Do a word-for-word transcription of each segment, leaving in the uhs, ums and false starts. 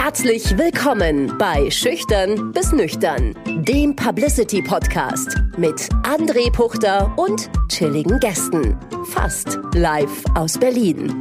Herzlich willkommen bei Schüchtern bis Nüchtern, dem Publicity-Podcast mit André Puchter und chilligen Gästen. Fast live aus Berlin.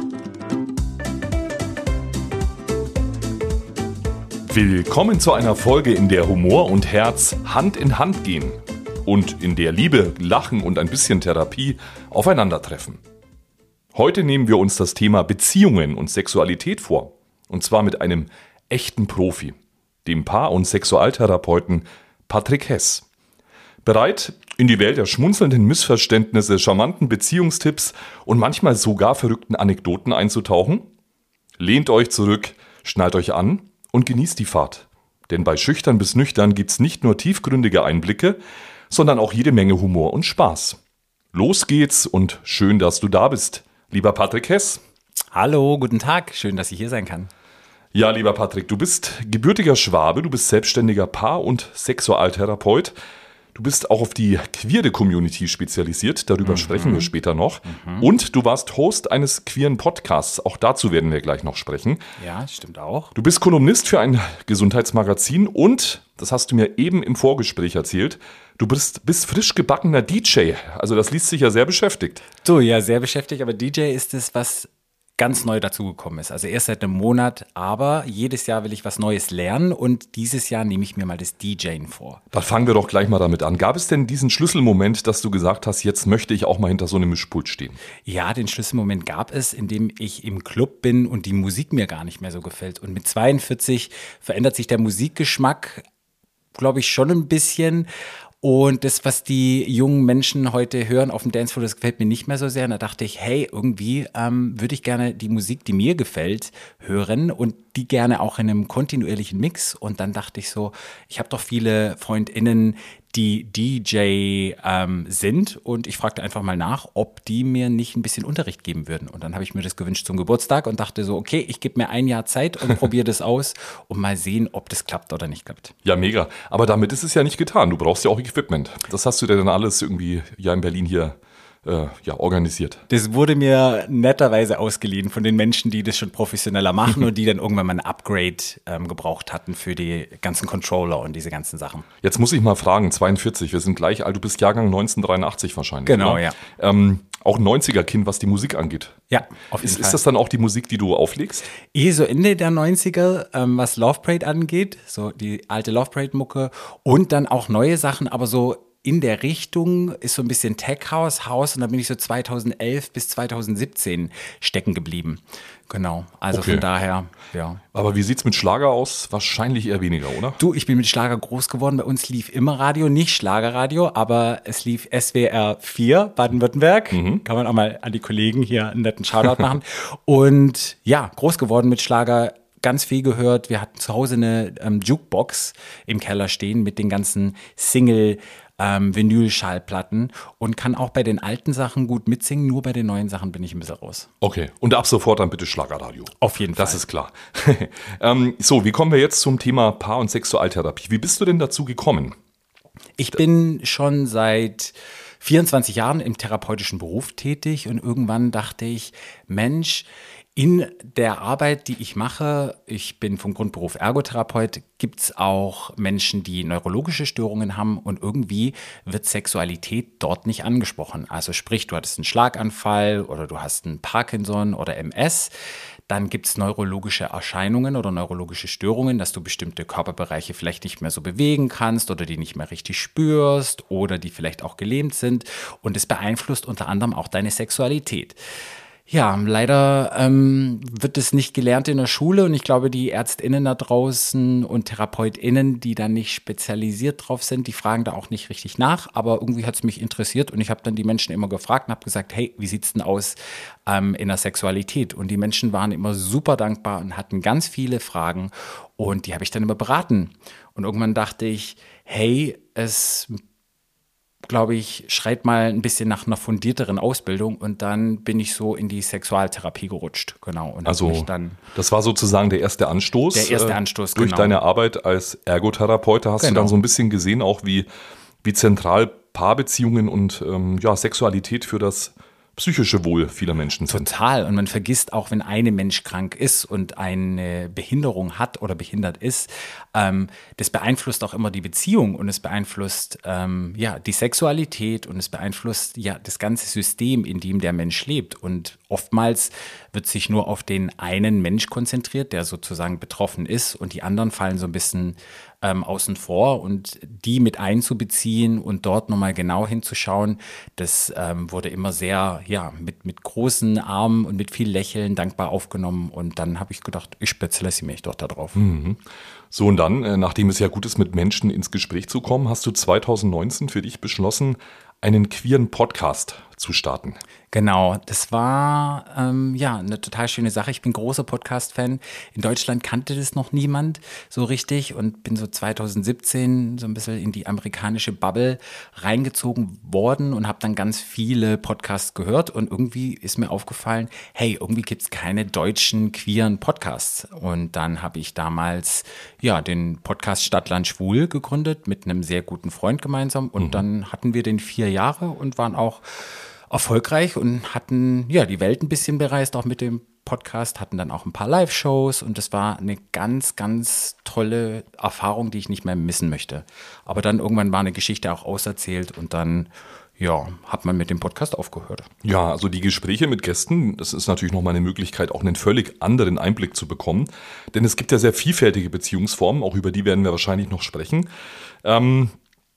Willkommen zu einer Folge, in der Humor und Herz Hand in Hand gehen und in der Liebe, Lachen und ein bisschen Therapie aufeinandertreffen. Heute nehmen wir uns das Thema Beziehungen und Sexualität vor. Und zwar mit einem echten Profi, dem Paar- und Sexualtherapeuten Patrick Hess. Bereit, in die Welt der schmunzelnden Missverständnisse, charmanten Beziehungstipps und manchmal sogar verrückten Anekdoten einzutauchen? Lehnt euch zurück, schnallt euch an und genießt die Fahrt. Denn bei Schüchtern bis Nüchtern gibt's nicht nur tiefgründige Einblicke, sondern auch jede Menge Humor und Spaß. Los geht's und schön, dass du da bist, lieber Patrick Hess. Hallo, guten Tag, schön, dass ich hier sein kann. Ja, lieber Patrick, du bist gebürtiger Schwabe, du bist selbstständiger Paar- und Sexualtherapeut. Du bist auch auf die queere Community spezialisiert, darüber mhm. sprechen wir später noch. Mhm. Und du warst Host eines queeren Podcasts, auch dazu werden wir gleich noch sprechen. Ja, stimmt auch. Du bist Kolumnist für ein Gesundheitsmagazin und, das hast du mir eben im Vorgespräch erzählt, du bist, bist frisch gebackener D J. Also das liest sich ja sehr beschäftigt. So, ja, sehr beschäftigt, aber D J ist es, was ganz neu dazugekommen ist. Also erst seit einem Monat, aber jedes Jahr will ich was Neues lernen und dieses Jahr nehme ich mir mal das DJen vor. Da fangen wir doch gleich mal damit an. Gab es denn diesen Schlüsselmoment, dass du gesagt hast, jetzt möchte ich auch mal hinter so einem Mischpult stehen? Ja, den Schlüsselmoment gab es, in dem ich im Club bin und die Musik mir gar nicht mehr so gefällt. Und mit zweiundvierzig verändert sich der Musikgeschmack, glaube ich, schon ein bisschen. Und das, was die jungen Menschen heute hören auf dem Dancefloor, das gefällt mir nicht mehr so sehr. Und da dachte ich, hey, irgendwie ähm, würde ich gerne die Musik, die mir gefällt, hören und die gerne auch in einem kontinuierlichen Mix. Und dann dachte ich so, ich habe doch viele FreundInnen, die D J ähm, sind und ich fragte einfach mal nach, ob die mir nicht ein bisschen Unterricht geben würden. Und dann habe ich mir das gewünscht zum Geburtstag und dachte so, okay, ich gebe mir ein Jahr Zeit und probiere das aus und mal sehen, ob das klappt oder nicht klappt. Ja, mega. Aber damit ist es ja nicht getan. Du brauchst ja auch Equipment. Das hast du dir dann alles irgendwie ja in Berlin hier äh, ja, organisiert. Das wurde mir netterweise ausgeliehen von den Menschen, die das schon professioneller machen und die dann irgendwann mal ein Upgrade ähm, gebraucht hatten für die ganzen Controller und diese ganzen Sachen. Jetzt muss ich mal fragen, zweiundvierzig, wir sind gleich alt, du bist Jahrgang neunzehnhundertdreiundachtzig wahrscheinlich. Genau, oder? ja. Ähm, auch neunziger-Kind, was die Musik angeht. Ja, auf jeden ist, Fall. Ist das dann auch die Musik, die du auflegst? Eh so Ende der neunziger, ähm, was Love Parade angeht, so die alte Love Parade-Mucke und dann auch neue Sachen, aber so in der Richtung ist so ein bisschen Tech House, House und da bin ich so zweitausendelf bis zweitausendsiebzehn stecken geblieben. Genau, also okay. Von daher, ja. Aber wie sieht's mit Schlager aus? Wahrscheinlich eher weniger, oder? Du, ich bin mit Schlager groß geworden. Bei uns lief immer Radio, nicht Schlagerradio, aber es lief S W R vier, Baden-Württemberg. Mhm. Kann man auch mal an die Kollegen hier einen netten Shoutout machen. Und ja, groß geworden mit Schlager. Ganz viel gehört. Wir hatten zu Hause eine ähm, Jukebox im Keller stehen mit den ganzen Single- Ähm, Vinyl-Schallplatten und kann auch bei den alten Sachen gut mitsingen, nur bei den neuen Sachen bin ich ein bisschen raus. Okay, und ab sofort dann bitte Schlagerradio. Auf jeden Fall. Das ist klar. ähm, so, wie kommen wir jetzt zum Thema Paar- und Sexualtherapie? Wie bist du denn dazu gekommen? Ich bin schon seit vierundzwanzig Jahren im therapeutischen Beruf tätig und irgendwann dachte ich, Mensch, in der Arbeit, die ich mache, ich bin vom Grundberuf Ergotherapeut, gibt es auch Menschen, die neurologische Störungen haben und irgendwie wird Sexualität dort nicht angesprochen. Also sprich, du hattest einen Schlaganfall oder du hast einen Parkinson oder M S, dann gibt es neurologische Erscheinungen oder neurologische Störungen, dass du bestimmte Körperbereiche vielleicht nicht mehr so bewegen kannst oder die nicht mehr richtig spürst oder die vielleicht auch gelähmt sind und es beeinflusst unter anderem auch deine Sexualität. Ja, leider ähm, wird es nicht gelernt in der Schule und ich glaube, die ÄrztInnen da draußen und TherapeutInnen, die da nicht spezialisiert drauf sind, die fragen da auch nicht richtig nach, aber irgendwie hat es mich interessiert und ich habe dann die Menschen immer gefragt und habe gesagt, hey, wie sieht's denn aus ähm, in der Sexualität? Und die Menschen waren immer super dankbar und hatten ganz viele Fragen und die habe ich dann immer beraten. Und irgendwann dachte ich, hey, es glaube ich, schreit mal ein bisschen nach einer fundierteren Ausbildung und dann bin ich so in die Sexualtherapie gerutscht, genau. Und also mich dann das war sozusagen der erste Anstoß. Der erste Anstoß, äh, Durch genau. deine Arbeit als Ergotherapeut hast genau. du dann so ein bisschen gesehen, auch wie, wie zentral Paarbeziehungen und ähm, ja, Sexualität für das psychische Wohl vieler Menschen sind. Total. Und man vergisst auch, wenn ein Mensch krank ist und eine Behinderung hat oder behindert ist, ähm, das beeinflusst auch immer die Beziehung und es beeinflusst ähm, ja, die Sexualität und es beeinflusst ja das ganze System, in dem der Mensch lebt. Und oftmals wird sich nur auf den einen Mensch konzentriert, der sozusagen betroffen ist, und die anderen fallen so ein bisschen ähm, außen vor, und die mit einzubeziehen und dort nochmal genau hinzuschauen, das ähm, wurde immer sehr, ja, mit, mit großen Armen und mit viel Lächeln dankbar aufgenommen, und dann habe ich gedacht, ich spezialisiere mich doch da drauf. Mhm. So, und dann, äh, nachdem es ja gut ist, mit Menschen ins Gespräch zu kommen, hast du zwanzig neunzehn für dich beschlossen, einen queeren Podcast zu starten. Genau, das war ähm, ja eine total schöne Sache. Ich bin großer Podcast-Fan. In Deutschland kannte das noch niemand so richtig und bin so zwanzig siebzehn so ein bisschen in die amerikanische Bubble reingezogen worden und habe dann ganz viele Podcasts gehört, und irgendwie ist mir aufgefallen, hey, irgendwie gibt es keine deutschen queeren Podcasts. Und dann habe ich damals ja den Podcast Stadtland Schwul gegründet mit einem sehr guten Freund gemeinsam, und mhm. dann hatten wir den vier Jahre und waren auch erfolgreich und hatten ja die Welt ein bisschen bereist, auch mit dem Podcast, hatten dann auch ein paar Live-Shows, und das war eine ganz, ganz tolle Erfahrung, die ich nicht mehr missen möchte. Aber dann irgendwann war eine Geschichte auch auserzählt, und dann ja, hat man mit dem Podcast aufgehört. Ja, also die Gespräche mit Gästen, das ist natürlich nochmal eine Möglichkeit, auch einen völlig anderen Einblick zu bekommen. Denn es gibt ja sehr vielfältige Beziehungsformen, auch über die werden wir wahrscheinlich noch sprechen. Ähm,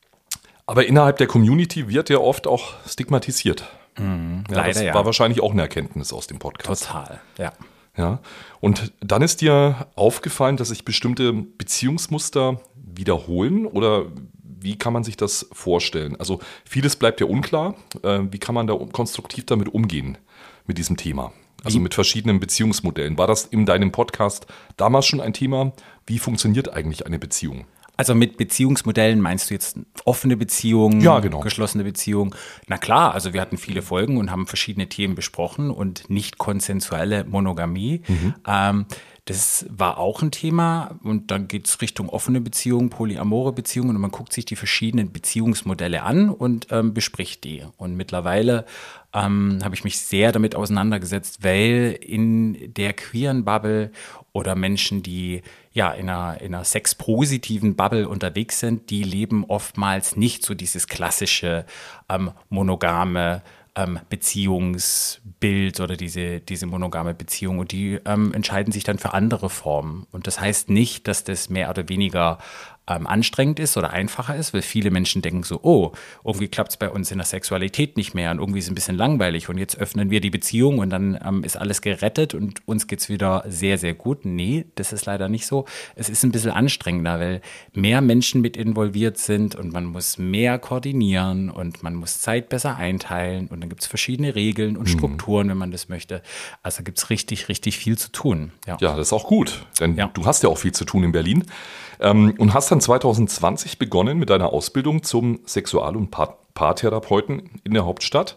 aber innerhalb der Community wird ja oft auch stigmatisiert. Mhm, ja, leider, das ja. war wahrscheinlich auch eine Erkenntnis aus dem Podcast. Total, ja. Ja, und dann ist dir aufgefallen, dass sich bestimmte Beziehungsmuster wiederholen, oder wie kann man sich das vorstellen? Also vieles bleibt ja unklar. Wie kann man da konstruktiv damit umgehen, mit diesem Thema? Also mit verschiedenen Beziehungsmodellen. War das in deinem Podcast damals schon ein Thema? Wie funktioniert eigentlich eine Beziehung? Also mit Beziehungsmodellen meinst du jetzt offene Beziehungen, ja, genau. geschlossene Beziehungen? Na klar, also wir hatten viele Folgen und haben verschiedene Themen besprochen, und nicht konsensuelle Monogamie. Mhm. Ähm, das war auch ein Thema, und dann geht es Richtung offene Beziehungen, polyamore Beziehungen, und man guckt sich die verschiedenen Beziehungsmodelle an und ähm, bespricht die. Und mittlerweile ähm, habe ich mich sehr damit auseinandergesetzt, weil in der queeren Bubble oder Menschen, die ja in einer, in einer sexpositiven Bubble unterwegs sind, die leben oftmals nicht so dieses klassische ähm, monogame ähm, Beziehungsbild oder diese, diese monogame Beziehung, und die ähm, entscheiden sich dann für andere Formen. Und das heißt nicht, dass das mehr oder weniger ähm, anstrengend ist oder einfacher ist, weil viele Menschen denken so, oh, irgendwie klappt es bei uns in der Sexualität nicht mehr und irgendwie ist es ein bisschen langweilig und jetzt öffnen wir die Beziehung und dann ähm, ist alles gerettet und uns geht's wieder sehr, sehr gut. Nee, das ist leider nicht so. Es ist ein bisschen anstrengender, weil mehr Menschen mit involviert sind und man muss mehr koordinieren und man muss Zeit besser einteilen, und dann gibt es verschiedene Regeln und Strukturen, mhm. wenn man das möchte. Also gibt es richtig, richtig viel zu tun. Ja, ja, das ist auch gut, denn ja. du hast ja auch viel zu tun in Berlin ähm, und hast dann zwanzig zwanzig begonnen mit deiner Ausbildung zum Sexual- und Paar- Paartherapeuten in der Hauptstadt.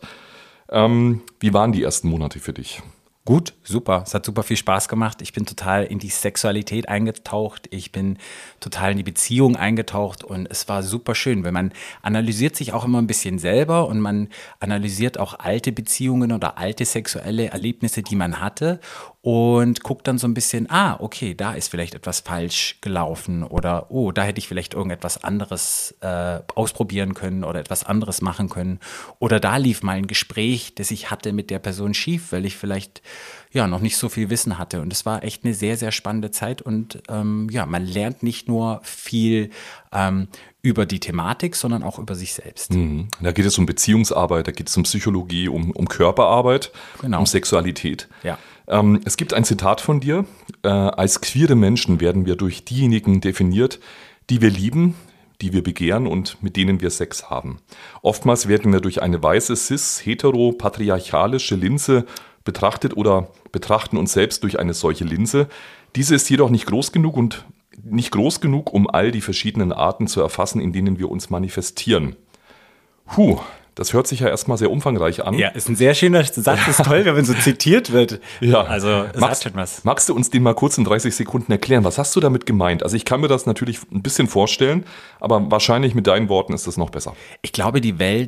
Ähm, wie waren die ersten Monate für dich? Gut, super. Es hat super viel Spaß gemacht. Ich bin total in die Sexualität eingetaucht. Ich bin total in die Beziehung eingetaucht, und es war super schön, weil man analysiert sich auch immer ein bisschen selber und man analysiert auch alte Beziehungen oder alte sexuelle Erlebnisse, die man hatte, und guckt dann so ein bisschen, ah, okay, da ist vielleicht etwas falsch gelaufen, oder oh, da hätte ich vielleicht irgendetwas anderes äh, ausprobieren können oder etwas anderes machen können, oder da lief mal ein Gespräch, das ich hatte mit der Person schief, weil ich vielleicht ja noch nicht so viel Wissen hatte, und es war echt eine sehr, sehr spannende Zeit, und ähm, ja, man lernt nicht nur viel ähm, über die Thematik, sondern auch über sich selbst. Mhm. Da geht es um Beziehungsarbeit, da geht es um Psychologie, um, um Körperarbeit, genau. um Sexualität. Ja. Ähm, es gibt ein Zitat von dir: äh, Als queere Menschen werden wir durch diejenigen definiert, die wir lieben, die wir begehren und mit denen wir Sex haben. Oftmals werden wir durch eine weiße, cis, hetero, patriarchalische Linse betrachtet oder betrachten uns selbst durch eine solche Linse. Diese ist jedoch nicht groß genug und nicht groß genug, um all die verschiedenen Arten zu erfassen, in denen wir uns manifestieren. Puh, das hört sich ja erstmal sehr umfangreich an. Ja, ist ein sehr schöner Satz, ist toll, wenn man so zitiert wird. Ja, also magst, sagt schon was. Magst du uns den mal kurz in dreißig Sekunden erklären? Was hast du damit gemeint? Also ich kann mir das natürlich ein bisschen vorstellen, aber wahrscheinlich mit deinen Worten ist das noch besser. Ich glaube, die Welt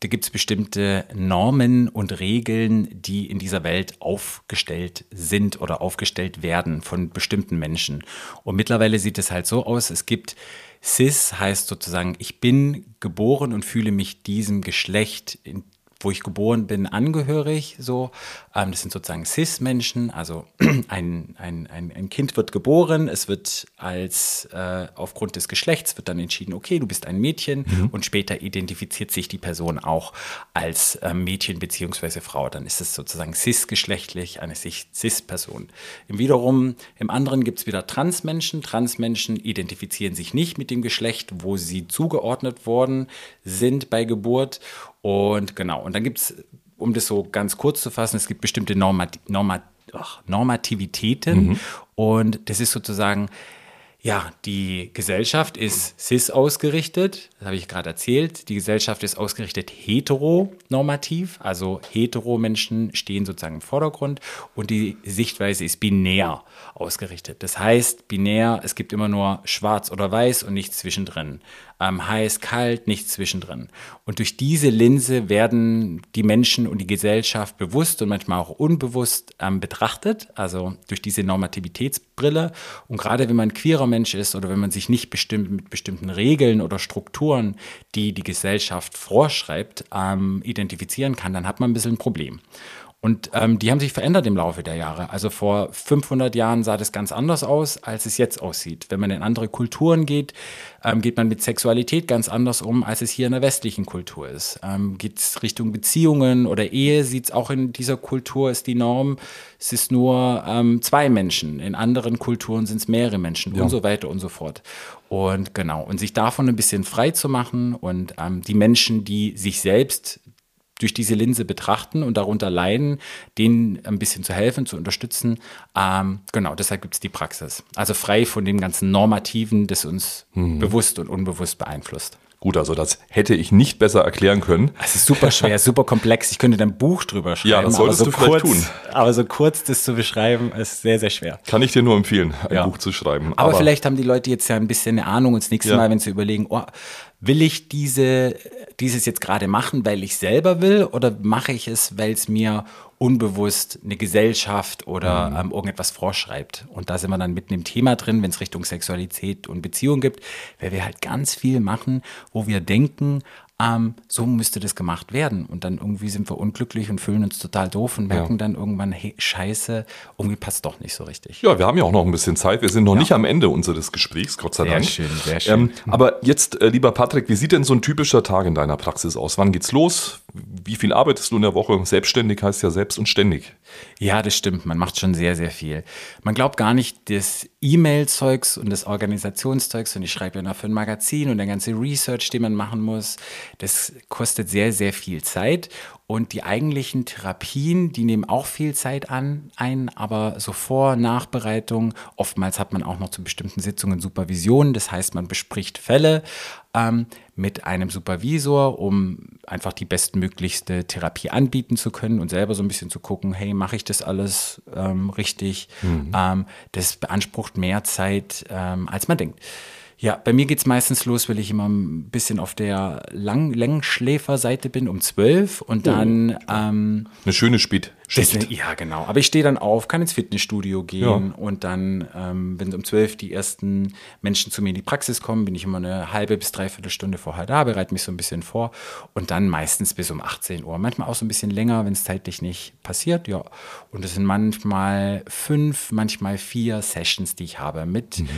da gibt es bestimmte Normen und Regeln, die in dieser Welt aufgestellt sind oder aufgestellt werden von bestimmten Menschen. Und mittlerweile sieht es halt so aus, es gibt Cis, heißt sozusagen, ich bin geboren und fühle mich diesem Geschlecht, in wo ich geboren bin, angehörig. So. Ähm, das sind sozusagen Cis-Menschen, also ein, ein, ein, ein Kind wird geboren, es wird als, äh, aufgrund des Geschlechts wird dann entschieden, okay, du bist ein Mädchen mhm. und später identifiziert sich die Person auch als äh, Mädchen bzw. Frau. Dann ist es sozusagen cis-geschlechtlich, eine Cis-Person. Im wiederum, im anderen gibt es wieder Transmenschen. Transmenschen identifizieren sich nicht mit dem Geschlecht, wo sie zugeordnet worden sind bei Geburt. Und genau, und dann gibt es, um das so ganz kurz zu fassen, es gibt bestimmte Normat- Normat- ach, Normativitäten mhm. und das ist sozusagen, ja, die Gesellschaft ist cis ausgerichtet, das habe ich gerade erzählt, die Gesellschaft ist ausgerichtet heteronormativ, also hetero-Menschen stehen sozusagen im Vordergrund und die Sichtweise ist binär ausgerichtet. Das heißt, binär, es gibt immer nur schwarz oder weiß und nichts zwischendrin. Ähm, heiß, kalt, nichts zwischendrin. Und durch diese Linse werden die Menschen und die Gesellschaft bewusst und manchmal auch unbewusst ähm, betrachtet, also durch diese Normativitätsbrille. Und gerade wenn man queerer Mensch ist oder wenn man sich nicht bestimmt mit bestimmten Regeln oder Strukturen, die die Gesellschaft vorschreibt, ähm, identifizieren kann, dann hat man ein bisschen ein Problem. Und ähm, die haben sich verändert im Laufe der Jahre. Also vor fünfhundert Jahren sah das ganz anders aus, als es jetzt aussieht. Wenn man in andere Kulturen geht, ähm, geht man mit Sexualität ganz anders um, als es hier in der westlichen Kultur ist. Ähm, geht es Richtung Beziehungen oder Ehe, sieht es auch in dieser Kultur, ist die Norm, es ist nur ähm, zwei Menschen. In anderen Kulturen sind es mehrere Menschen ja. und so weiter und so fort. Und genau, und sich davon ein bisschen frei zu machen und ähm, die Menschen, die sich selbst durch diese Linse betrachten und darunter leiden, denen ein bisschen zu helfen, zu unterstützen. Ähm, genau, deshalb gibt es die Praxis. Also frei von dem ganzen Normativen, das uns mhm. bewusst und unbewusst beeinflusst. Gut, also das hätte ich nicht besser erklären können. Es ist super schwer, super komplex. Ich könnte da ein Buch drüber schreiben. Ja, das solltest aber so du vielleicht kurz, tun. Aber so kurz das zu beschreiben, ist sehr, sehr schwer. Kann ich dir nur empfehlen, ein ja. Buch zu schreiben. Aber, aber vielleicht haben die Leute jetzt ja ein bisschen eine Ahnung und das nächste ja. Mal, wenn sie überlegen, oh, will ich diese, dieses jetzt gerade machen, weil ich selber will, oder mache ich es, weil es mir unbewusst eine Gesellschaft oder mhm. ähm, irgendetwas vorschreibt? Und da sind wir dann mitten im Thema drin, wenn es Richtung Sexualität und Beziehung gibt, weil wir halt ganz viel machen, wo wir denken, ähm, so müsste das gemacht werden. Und dann irgendwie sind wir unglücklich und fühlen uns total doof und merken ja. dann irgendwann, hey, scheiße, irgendwie passt doch nicht so richtig. Ja, wir haben ja auch noch ein bisschen Zeit. Wir sind noch ja. nicht am Ende unseres Gesprächs, Gott sei sehr Dank. Sehr schön, sehr schön. Ähm, aber jetzt, äh, lieber Patrick, wie sieht denn so ein typischer Tag in deiner Praxis aus? Wann geht's los? Wie viel arbeitest du in der Woche? Selbstständig heißt ja selbst und ständig. Ja, das stimmt. Man macht schon sehr, sehr viel. Man glaubt gar nicht, das E-Mail-Zeugs und das Organisationszeugs, und ich schreibe ja noch für ein Magazin und der ganze Research, den man machen muss, das kostet sehr, sehr viel Zeit. Und die eigentlichen Therapien, die nehmen auch viel Zeit an, ein, aber so Vor-, Nachbereitung, oftmals hat man auch noch zu bestimmten Sitzungen Supervision, das heißt, man bespricht Fälle ähm, mit einem Supervisor, um einfach die bestmöglichste Therapie anbieten zu können und selber so ein bisschen zu gucken, hey, mache ich das alles ähm, richtig? Mhm. Ähm, das beansprucht mehr Zeit, ähm, als man denkt. Ja, bei mir geht's meistens los, weil ich immer ein bisschen auf der Lang- Längsschläferseite bin, um zwölf und dann... Oh. Ähm, Eine schöne Spätschicht. Ja, genau. Aber ich stehe dann auf, kann ins Fitnessstudio gehen ja. und dann, ähm, wenn um zwölf die ersten Menschen zu mir in die Praxis kommen, bin ich immer eine halbe bis dreiviertel Stunde vorher da, bereite mich so ein bisschen vor und dann meistens bis um achtzehn Uhr. Manchmal auch so ein bisschen länger, wenn es zeitlich nicht passiert, ja. Und es sind manchmal fünf, manchmal vier Sessions, die ich habe mit... Mhm.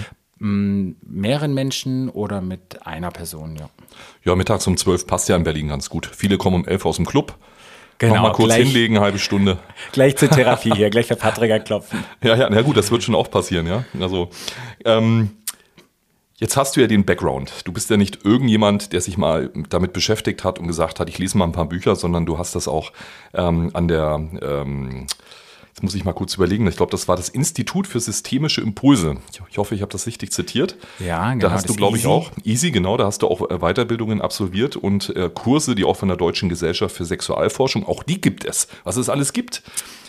mehreren Menschen oder mit einer Person, ja. Ja, mittags um zwölf passt ja in Berlin ganz gut. Viele kommen um elf aus dem Club. Genau, noch mal kurz gleich, hinlegen, eine halbe Stunde. Gleich zur Therapie hier, gleich für Patrick klopfen. Ja, ja, na gut, das wird schon auch passieren, ja. Also, ähm, jetzt hast du ja den Background. Du bist ja nicht irgendjemand, der sich mal damit beschäftigt hat und gesagt hat, ich lese mal ein paar Bücher, sondern du hast das auch ähm, an der... Ähm, Jetzt muss ich mal kurz überlegen. Ich glaube, das war das Institut für systemische Impulse. Ich hoffe, ich habe das richtig zitiert. Ja, genau. Da hast du, glaube ich, auch, Easy, genau, da hast du auch Weiterbildungen absolviert und äh, Kurse, die auch von der Deutschen Gesellschaft für Sexualforschung, auch die gibt es, was es alles gibt.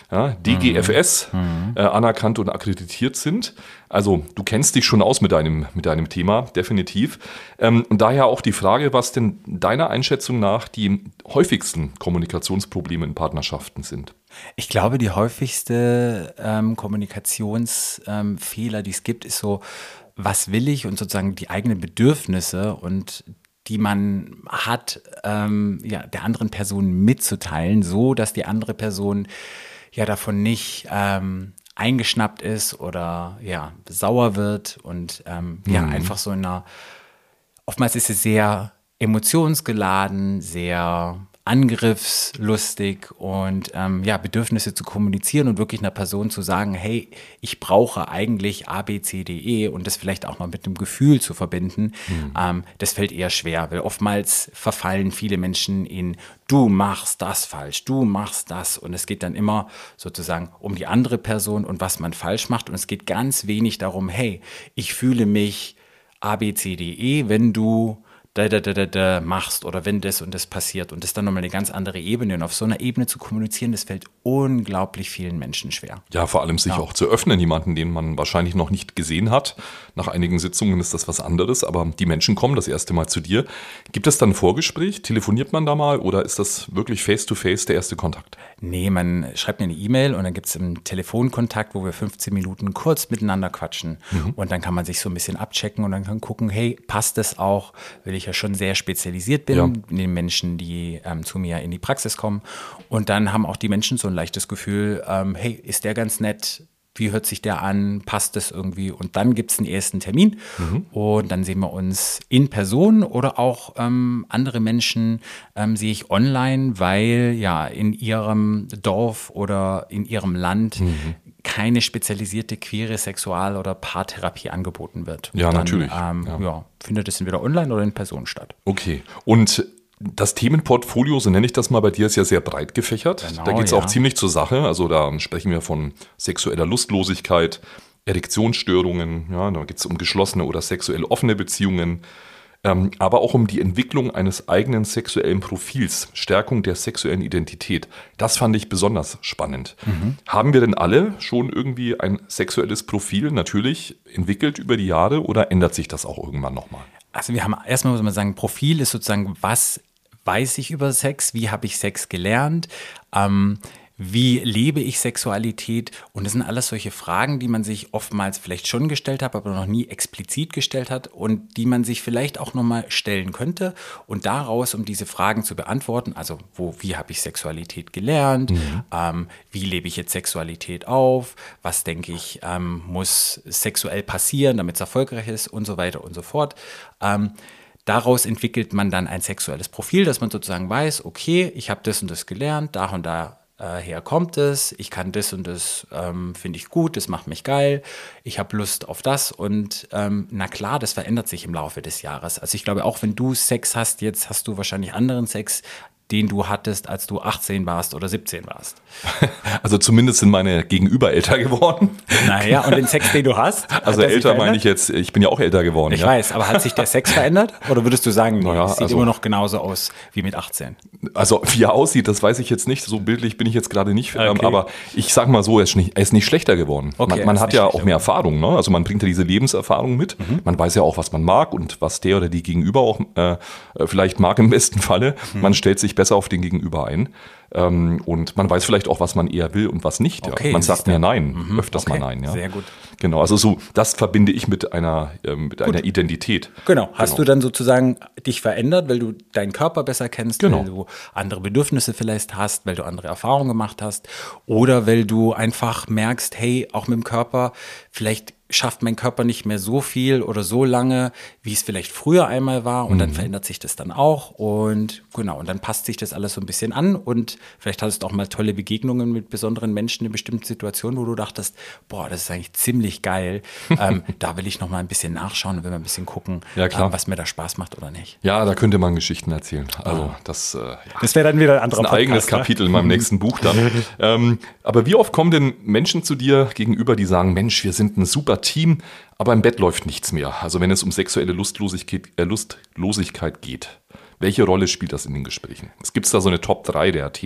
ja, D G F S mhm. äh, anerkannt und akkreditiert sind. Also du kennst dich schon aus mit deinem, mit deinem Thema, definitiv. Ähm, und daher auch die Frage, was denn deiner Einschätzung nach die häufigsten Kommunikationsprobleme in Partnerschaften sind. Ich glaube, die häufigste ähm, Kommunikationsfehler, ähm, die es gibt, ist so, was will ich und sozusagen die eigenen Bedürfnisse und die man hat, ähm, ja, der anderen Person mitzuteilen, so dass die andere Person ja davon nicht ähm, eingeschnappt ist oder ja sauer wird und ähm, mhm. ja einfach so in einer, oftmals ist es sehr emotionsgeladen, sehr angriffslustig und ähm, ja, Bedürfnisse zu kommunizieren und wirklich einer Person zu sagen, hey, ich brauche eigentlich A, B, C, D, E und das vielleicht auch noch mit einem Gefühl zu verbinden, mhm. ähm, das fällt eher schwer, weil oftmals verfallen viele Menschen in du machst das falsch, du machst das und es geht dann immer sozusagen um die andere Person und was man falsch macht und es geht ganz wenig darum, hey, ich fühle mich A, B, C, D, E, wenn du Da, da, da, da, da machst oder wenn das und das passiert und das ist dann nochmal eine ganz andere Ebene und auf so einer Ebene zu kommunizieren, das fällt unglaublich vielen Menschen schwer. Ja, vor allem sich ja. auch zu öffnen, jemanden, den man wahrscheinlich noch nicht gesehen hat. Nach einigen Sitzungen ist das was anderes, aber die Menschen kommen das erste Mal zu dir. Gibt es dann ein Vorgespräch? Telefoniert man da mal oder ist das wirklich face-to-face der erste Kontakt? Nee, man schreibt mir eine E-Mail und dann gibt es einen Telefonkontakt, wo wir fünfzehn Minuten kurz miteinander quatschen mhm. und dann kann man sich so ein bisschen abchecken und dann kann gucken, hey, passt das auch? Will ich ja schon sehr spezialisiert bin, ja. in den Menschen, die ähm, zu mir in die Praxis kommen. Und dann haben auch die Menschen so ein leichtes Gefühl, ähm, hey, ist der ganz nett? Wie hört sich der an? Passt das irgendwie? Und dann gibt es einen ersten Termin mhm. und dann sehen wir uns in Person oder auch ähm, andere Menschen ähm, sehe ich online, weil ja in ihrem Dorf oder in ihrem Land mhm. keine spezialisierte queere Sexual- oder Paartherapie angeboten wird. Ja, dann, natürlich. Ähm, ja. Ja, findet es entweder online oder in Person statt. Okay. Und das Themenportfolio, so nenne ich das mal, bei dir ist ja sehr breit gefächert. Genau, da geht es ja. auch ziemlich zur Sache. Also da sprechen wir von sexueller Lustlosigkeit, Erektionsstörungen, ja, da geht es um geschlossene oder sexuell offene Beziehungen, ähm, aber auch um die Entwicklung eines eigenen sexuellen Profils, Stärkung der sexuellen Identität. Das fand ich besonders spannend. Mhm. Haben wir denn alle schon irgendwie ein sexuelles Profil natürlich entwickelt über die Jahre oder ändert sich das auch irgendwann nochmal? Also wir haben erstmal, muss man sagen, Profil ist sozusagen, was weiß ich über Sex, wie habe ich Sex gelernt, ähm, wie lebe ich Sexualität und das sind alles solche Fragen, die man sich oftmals vielleicht schon gestellt hat, aber noch nie explizit gestellt hat und die man sich vielleicht auch nochmal stellen könnte und daraus, um diese Fragen zu beantworten, also wo, wie habe ich Sexualität gelernt, mhm. ähm, wie lebe ich jetzt Sexualität auf, was denke ich ähm, muss sexuell passieren, damit es erfolgreich ist und so weiter und so fort. Ähm, Daraus entwickelt man dann ein sexuelles Profil, dass man sozusagen weiß, okay, ich habe das und das gelernt, da und da äh, her kommt es, ich kann das und das, ähm, finde ich gut, das macht mich geil, ich habe Lust auf das und ähm, na klar, das verändert sich im Laufe des Jahres. Also ich glaube, auch wenn du Sex hast, jetzt hast du wahrscheinlich anderen Sex, den du hattest, als du achtzehn warst oder siebzehn warst. Also zumindest sind meine Gegenüber älter geworden. Naja, und den Sex, den du hast? Also älter meine ich jetzt, ich bin ja auch älter geworden. Ich ja. weiß, aber hat sich der Sex verändert? Oder würdest du sagen, nee, naja, es sieht also, immer noch genauso aus wie mit achtzehn? Also wie er aussieht, das weiß ich jetzt nicht. So bildlich bin ich jetzt gerade nicht. Okay. Ähm, aber ich sage mal so, er ist nicht, er ist nicht schlechter geworden. Okay, man man hat ja auch mehr Erfahrung. Ne? Also man bringt ja diese Lebenserfahrung mit. Mhm. Man weiß ja auch, was man mag und was der oder die Gegenüber auch äh, vielleicht mag im besten Falle. Mhm. Man stellt sich besser auf den Gegenüber ein. Ähm, und man weiß vielleicht auch, was man eher will und was nicht. Okay, ja. Man sagt mehr Nein, mhm, öfters okay, mal Nein. Ja. Sehr gut. Genau, also so, das verbinde ich mit einer, ähm, mit einer Identität. Genau. Hast genau. du dann sozusagen dich verändert, weil du deinen Körper besser kennst, genau. weil du andere Bedürfnisse vielleicht hast, weil du andere Erfahrungen gemacht hast oder weil du einfach merkst, hey, auch mit dem Körper, vielleicht schafft mein Körper nicht mehr so viel oder so lange, wie es vielleicht früher einmal war und mhm. dann verändert sich das dann auch und genau, und dann passt sich das alles so ein bisschen an und vielleicht hattest du auch mal tolle Begegnungen mit besonderen Menschen in bestimmten Situationen, wo du dachtest, boah, das ist eigentlich ziemlich geil, ähm, da will ich noch mal ein bisschen nachschauen und will mal ein bisschen gucken, ja, klar. äh, was mir da Spaß macht oder nicht. Ja, da könnte man Geschichten erzählen. Also ah. das, äh, ja. das wäre dann wieder ein anderer das ist ein eigenes Podcast, Kapitel in meinem nächsten Buch dann. ähm, aber wie oft kommen denn Menschen zu dir gegenüber, die sagen, Mensch, wir sind ein super Team, aber im Bett läuft nichts mehr. Also wenn es um sexuelle Lustlosigkeit, äh, Lustlosigkeit geht. Welche Rolle spielt das in den Gesprächen? Es gibt da so eine Top drei der Themen.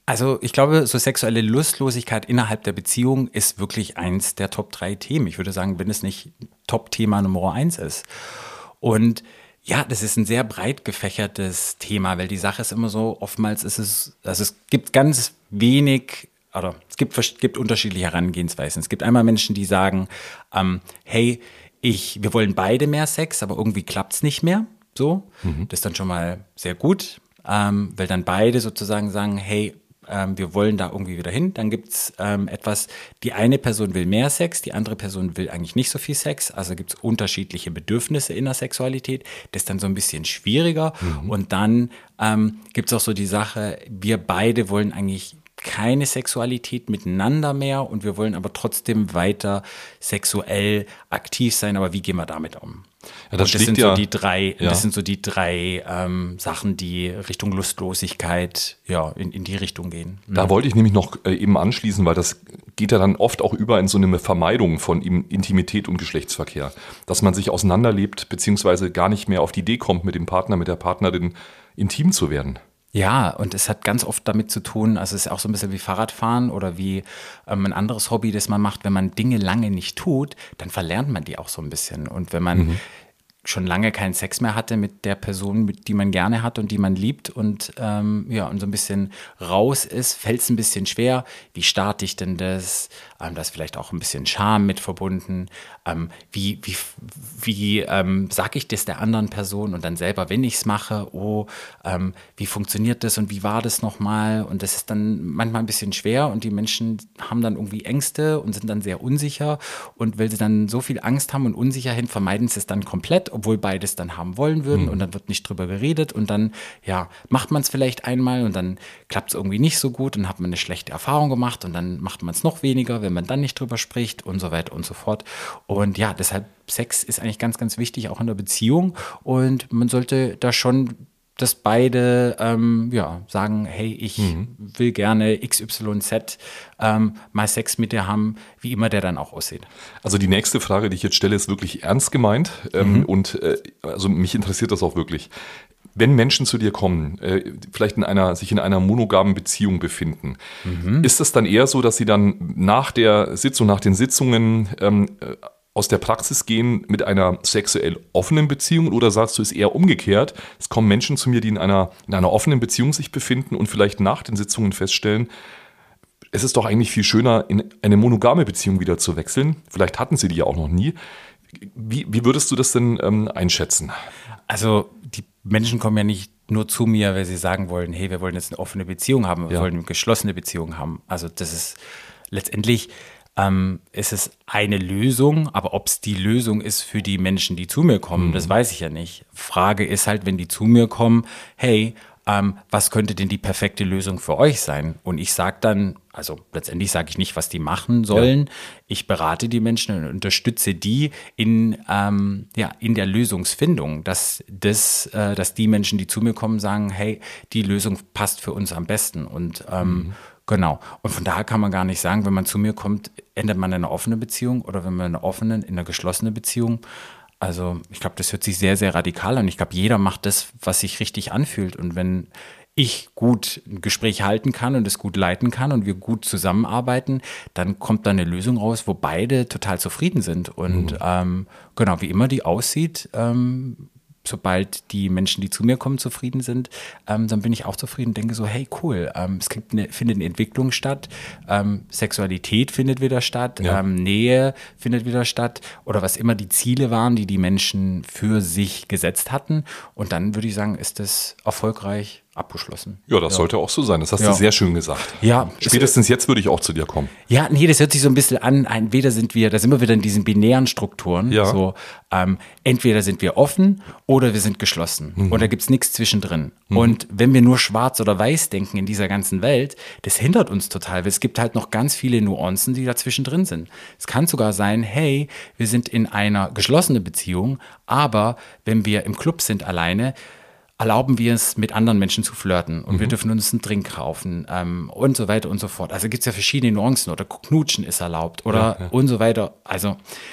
Also ich glaube, so sexuelle Lustlosigkeit innerhalb der Beziehung ist wirklich eins der Top drei Themen. Ich würde sagen, wenn es nicht Top-Thema Nummer eins ist. Und ja, das ist ein sehr breit gefächertes Thema, weil die Sache ist immer so, oftmals ist es, also es gibt ganz wenig, oder es gibt, es gibt unterschiedliche Herangehensweisen. Es gibt einmal Menschen, die sagen, ähm, hey, ich, wir wollen beide mehr Sex, aber irgendwie klappt es nicht mehr. So, mhm. Das ist dann schon mal sehr gut, ähm, weil dann beide sozusagen sagen, hey, ähm, wir wollen da irgendwie wieder hin. Dann gibt es ähm, etwas, die eine Person will mehr Sex, die andere Person will eigentlich nicht so viel Sex. Also gibt es unterschiedliche Bedürfnisse in der Sexualität. Das ist dann so ein bisschen schwieriger. Mhm. Und dann ähm, gibt es auch so die Sache, wir beide wollen eigentlich keine Sexualität miteinander mehr und wir wollen aber trotzdem weiter sexuell aktiv sein. Aber wie gehen wir damit um? Ja, das, das sind ja, so die drei, ja. das sind so die drei ähm, Sachen, die Richtung Lustlosigkeit, ja, in, in die Richtung gehen. Da ja. wollte ich nämlich noch äh, eben anschließen, weil das geht ja dann oft auch über in so eine Vermeidung von Intimität und Geschlechtsverkehr. Dass man sich auseinanderlebt, beziehungsweise gar nicht mehr auf die Idee kommt, mit dem Partner, mit der Partnerin intim zu werden. Ja, und es hat ganz oft damit zu tun, also es ist auch so ein bisschen wie Fahrradfahren oder wie ähm, ein anderes Hobby, das man macht. Wenn man Dinge lange nicht tut, dann verlernt man die auch so ein bisschen. Und wenn man mhm. schon lange keinen Sex mehr hatte mit der Person, mit die man gerne hat und die man liebt und ähm, ja und so ein bisschen raus ist, fällt es ein bisschen schwer. Wie starte ich denn das? Ähm, da ist vielleicht auch ein bisschen Scham mit verbunden. Ähm, wie wie, wie ähm, sage ich das der anderen Person und dann selber, wenn ich es mache, oh, ähm, wie funktioniert das und wie war das nochmal? Und das ist dann manchmal ein bisschen schwer und die Menschen haben dann irgendwie Ängste und sind dann sehr unsicher und weil sie dann so viel Angst haben und Unsicherheit, vermeiden sie es dann komplett, obwohl beides dann haben wollen würden mhm. und dann wird nicht drüber geredet und dann, ja, macht man es vielleicht einmal und dann klappt es irgendwie nicht so gut und hat man eine schlechte Erfahrung gemacht und dann macht man es noch weniger, wenn man dann nicht drüber spricht und so weiter und so fort. Und ja, deshalb Sex ist eigentlich ganz, ganz wichtig, auch in der Beziehung und man sollte da schon dass beide ähm, ja, sagen, hey, ich mhm. will gerne X Y Z ähm, mal Sex mit dir haben, wie immer der dann auch aussieht. Also die nächste Frage, die ich jetzt stelle, ist wirklich ernst gemeint ähm, mhm. und äh, also mich interessiert das auch wirklich. Wenn Menschen zu dir kommen, äh, vielleicht in einer, sich in einer monogamen Beziehung befinden, mhm. ist es dann eher so, dass sie dann nach der Sitzung, nach den Sitzungen ähm, aus der Praxis gehen mit einer sexuell offenen Beziehung oder sagst du, es ist eher umgekehrt? Es kommen Menschen zu mir, die in einer, in einer offenen Beziehung sich befinden und vielleicht nach den Sitzungen feststellen, es ist doch eigentlich viel schöner, in eine monogame Beziehung wieder zu wechseln. Vielleicht hatten sie die ja auch noch nie. Wie, wie würdest du das denn ähm, einschätzen? Also die Menschen kommen ja nicht nur zu mir, weil sie sagen wollen, hey, wir wollen jetzt eine offene Beziehung haben, wir ja. wollen eine geschlossene Beziehung haben. Also das ist letztendlich ähm, ist es eine Lösung, aber ob es die Lösung ist für die Menschen, die zu mir kommen, mhm. das weiß ich ja nicht. Frage ist halt, wenn die zu mir kommen, hey, ähm, was könnte denn die perfekte Lösung für euch sein? Und ich sage dann, also letztendlich sage ich nicht, was die machen sollen. Ja. Ich berate die Menschen und unterstütze die in, ähm, ja, in der Lösungsfindung, dass, das, äh, dass die Menschen, die zu mir kommen, sagen, hey, die Lösung passt für uns am besten. Und ähm, mhm. Genau. Und von daher kann man gar nicht sagen, wenn man zu mir kommt, endet man in einer offenen Beziehung oder wenn man in einer offenen, in einer geschlossenen Beziehung. Also ich glaube, das hört sich sehr, sehr radikal an. Ich glaube, jeder macht das, was sich richtig anfühlt. Und wenn ich gut ein Gespräch halten kann und es gut leiten kann und wir gut zusammenarbeiten, dann kommt da eine Lösung raus, wo beide total zufrieden sind. Und mhm. ähm, genau, wie immer die aussieht, ähm, sobald die Menschen, die zu mir kommen, zufrieden sind, ähm, dann bin ich auch zufrieden und denke so, hey, cool, ähm, es gibt eine, findet eine Entwicklung statt, ähm, Sexualität findet wieder statt, ja. ähm, Nähe findet wieder statt oder was immer die Ziele waren, die die Menschen für sich gesetzt hatten. Und dann würde ich sagen, ist das erfolgreich abgeschlossen. Ja, das ja. sollte auch so sein. Das hast ja. du sehr schön gesagt. Ja, spätestens jetzt würde ich auch zu dir kommen. Ja, nee, das hört sich so ein bisschen an. Entweder sind wir, da sind wir wieder in diesen binären Strukturen. Ja. So, ähm, entweder sind wir offen oder wir sind geschlossen. Mhm. Und da gibt's nichts zwischendrin. Mhm. Und wenn wir nur schwarz oder weiß denken in dieser ganzen Welt, das hindert uns total. Weil es gibt halt noch ganz viele Nuancen, die dazwischen drin sind. Es kann sogar sein, hey, wir sind in einer geschlossenen Beziehung, aber wenn wir im Club sind alleine, erlauben wir es, mit anderen Menschen zu flirten und mhm. wir dürfen uns einen Drink kaufen ähm, und so weiter und so fort. Also gibt es ja verschiedene Nuancen oder Knutschen ist erlaubt oder ja, ja. und so weiter. Also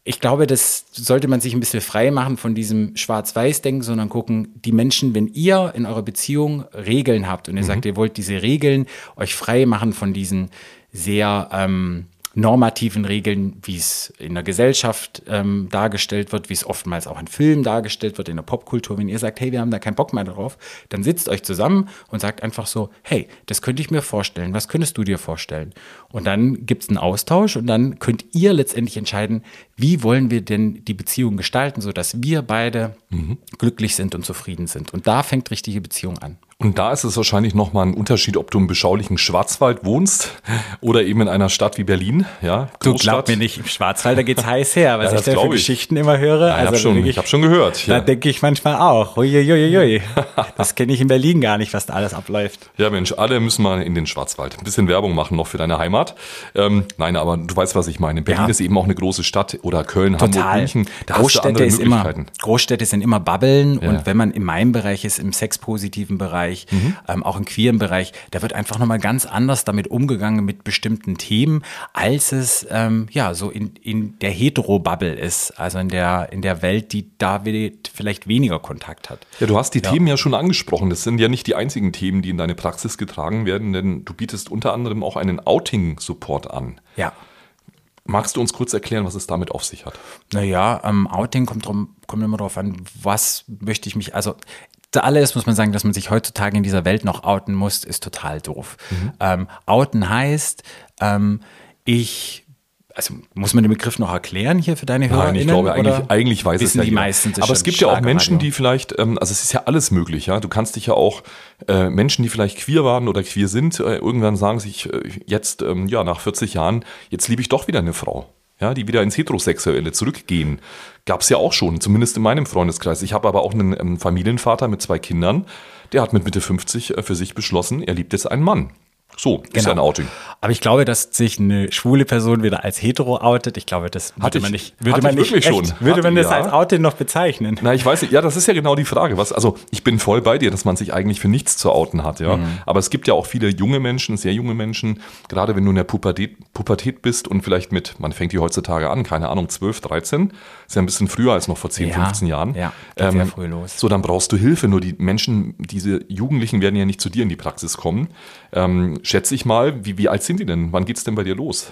ich glaube, das sollte man sich ein bisschen frei machen von diesem Schwarz-Weiß-Denken, sondern gucken, die Menschen, wenn ihr in eurer Beziehung Regeln habt und ihr mhm. sagt, ihr wollt diese Regeln euch frei machen von diesen sehr ähm, normativen Regeln, wie es in der Gesellschaft ähm, dargestellt wird, wie es oftmals auch in Filmen dargestellt wird, in der Popkultur. Wenn ihr sagt, hey, wir haben da keinen Bock mehr drauf, dann sitzt euch zusammen und sagt einfach so, hey, das könnte ich mir vorstellen, was könntest du dir vorstellen? Und dann gibt es einen Austausch und dann könnt ihr letztendlich entscheiden, wie wollen wir denn die Beziehung gestalten, sodass wir beide mhm. glücklich sind und zufrieden sind. Und da fängt richtige Beziehung an. Und da ist es wahrscheinlich nochmal ein Unterschied, ob du im beschaulichen Schwarzwald wohnst oder eben in einer Stadt wie Berlin. Ja, du glaub mir nicht, im Schwarzwald, da geht's heiß her, was ja, ich da für Geschichten immer höre. Ja, ich also habe schon, ich, hab schon gehört. Ja. Da denke ich manchmal auch, uiuiuiui, das kenne ich in Berlin gar nicht, was da alles abläuft. Ja Mensch, alle müssen mal in den Schwarzwald. Ein bisschen Werbung machen noch für deine Heimat. Ähm, nein, aber du weißt, was ich meine. Berlin ja. ist eben auch eine große Stadt oder Köln, Total. Hamburg, München. Da Großstädte, hast du andere ist Möglichkeiten. Immer, Großstädte sind immer Bubbeln ja. und wenn man in meinem Bereich ist, im sexpositiven Bereich, mhm. ähm, auch im queeren Bereich, da wird einfach nochmal ganz anders damit umgegangen mit bestimmten Themen, als es ähm, ja so in, in der Hetero-Bubble ist, also in der, in der Welt, die da vielleicht weniger Kontakt hat. Ja, du hast die ja. Themen ja schon angesprochen. Das sind ja nicht die einzigen Themen, die in deine Praxis getragen werden, denn du bietest unter anderem auch einen Outing-Support an. Ja. Magst du uns kurz erklären, was es damit auf sich hat? Naja, ähm, Outing kommt, drum, kommt immer darauf an, was möchte ich mich, also zuallererst muss man sagen, dass man sich heutzutage in dieser Welt noch outen muss, ist total doof. Mhm. Ähm, outen heißt, ähm, ich, also muss man den Begriff noch erklären hier für deine HörerInnen? Nein, ich glaube, eigentlich, eigentlich weiß es ja die jeder. meisten Aber es gibt ja auch Menschen, die vielleicht, ähm, also es ist ja alles möglich, ja. Du kannst dich ja auch, äh, Menschen, die vielleicht queer waren oder queer sind, äh, irgendwann sagen sich äh, jetzt, ähm, ja, nach vierzig Jahren, jetzt liebe ich doch wieder eine Frau. Ja, die wieder ins Heterosexuelle zurückgehen. Gab es ja auch schon, zumindest in meinem Freundeskreis. Ich habe aber auch einen ähm, Familienvater mit zwei Kindern, der hat mit Mitte fünfzig äh, für sich beschlossen, er liebt jetzt einen Mann. So, ist genau. ein Outing. Aber ich glaube, dass sich eine schwule Person wieder als hetero outet, ich glaube, das würde ich, man nicht, würde man nicht, wirklich echt, schon. würde hatte, man das ja. als Outing noch bezeichnen? Na, ich weiß nicht, ja, das ist ja genau die Frage. Was, also ich bin voll bei dir, dass man sich eigentlich für nichts zu outen hat, ja. Mhm. Aber es gibt ja auch viele junge Menschen, sehr junge Menschen, gerade wenn du in der Pubertät, Pubertät bist und vielleicht mit, man fängt die heutzutage an, keine Ahnung, zwölf, dreizehn, ist ja ein bisschen früher als noch vor zehn, ja, fünfzehn Jahren. Ja, geht ähm, sehr früh los. So, dann brauchst du Hilfe. Nur die Menschen, diese Jugendlichen werden ja nicht zu dir in die Praxis kommen. Ähm, schätze ich mal, wie, wie alt sind die denn? Wann geht's denn bei dir los?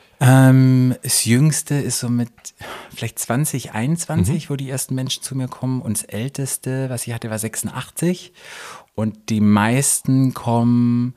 Ähm, das Jüngste ist so mit vielleicht zwanzig, einundzwanzig, mhm. wo die ersten Menschen zu mir kommen. Und das Älteste, was ich hatte, war sechsundachtzig. Und die meisten kommen,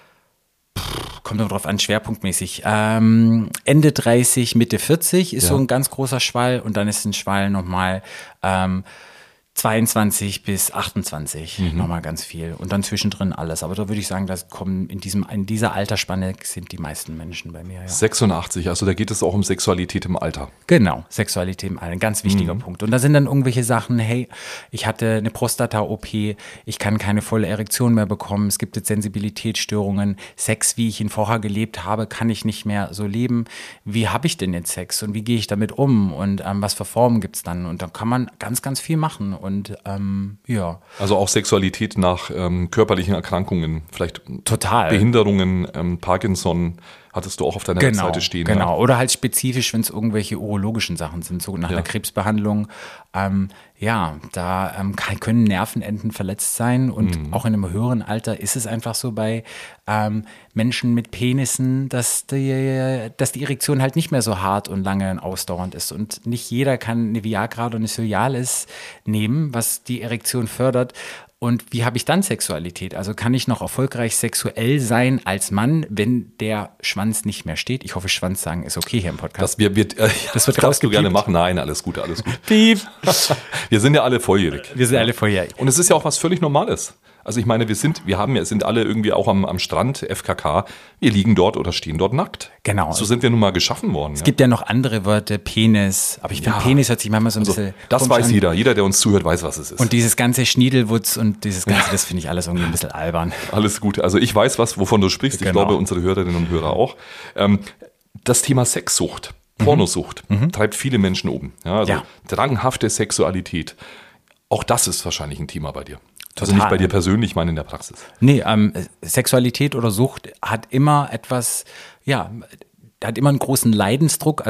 pff, kommt darauf an, schwerpunktmäßig. Ähm, Ende dreißig, Mitte vierzig ist ja. so ein ganz großer Schwall. Und dann ist ein Schwall nochmal ähm, zweiundzwanzig bis achtundzwanzig, mhm. nochmal ganz viel. Und dann zwischendrin alles. Aber da würde ich sagen, das kommen in diesem, in dieser Altersspanne sind die meisten Menschen bei mir. Ja. sechsundachtzig, also da geht es auch um Sexualität im Alter. Genau, Sexualität im Alter, ein ganz wichtiger mhm. Punkt. Und da sind dann irgendwelche Sachen, hey, ich hatte eine Prostata-O P, ich kann keine volle Erektion mehr bekommen, es gibt jetzt Sensibilitätsstörungen, Sex, wie ich ihn vorher gelebt habe, kann ich nicht mehr so leben. Wie habe ich denn jetzt Sex und wie gehe ich damit um und ähm, was für Formen gibt es dann? Und da kann man ganz, ganz viel machen. Und ähm, ja. Also auch Sexualität nach ähm, körperlichen Erkrankungen, vielleicht total. Behinderungen, ähm, Parkinson, hattest du auch auf deiner genau, Webseite stehen. Genau, ja? Oder halt spezifisch, wenn es irgendwelche urologischen Sachen sind, so nach ja. einer Krebsbehandlung. Ähm, ja, da ähm, kann, können Nervenenden verletzt sein und mhm. auch in einem höheren Alter ist es einfach so bei ähm, Menschen mit Penissen, dass die, dass die Erektion halt nicht mehr so hart und lange und ausdauernd ist. Und nicht jeder kann eine Viagra oder eine Cialis nehmen, was die Erektion fördert. Und wie habe ich dann Sexualität? Also kann ich noch erfolgreich sexuell sein als Mann, wenn der Schwanz nicht mehr steht? Ich hoffe, Schwanz sagen ist okay hier im Podcast. Das, wir, wir, äh, das wird kannst du gerne machen. Nein, alles gut, alles gut. Piep. Wir sind ja alle volljährig. Wir sind alle volljährig. Und es ist ja auch was völlig Normales. Also ich meine, wir sind, wir haben ja, sind alle irgendwie auch am, am Strand, F K K, wir liegen dort oder stehen dort nackt. Genau. So sind wir nun mal geschaffen worden. Es ja. gibt ja noch andere Wörter, Penis, aber ich finde, ja. Penis hört sich manchmal so ein also, bisschen... Das weiß jeder, jeder, der uns zuhört, weiß, was es ist. Und dieses ganze Schniedelwutz und dieses ganze, das finde ich alles irgendwie ein bisschen albern. Alles gut, also ich weiß, was, wovon du sprichst, ich genau. glaube, unsere Hörerinnen und Hörer auch. Ähm, das Thema Sexsucht, Pornosucht, mhm. treibt viele Menschen um. Ja, also ja. dranghafte Sexualität, auch das ist wahrscheinlich ein Thema bei dir. Total. Also nicht bei dir persönlich, ich meine in der Praxis. Nee, ähm, Sexualität oder Sucht hat immer etwas, ja, hat immer einen großen Leidensdruck. Also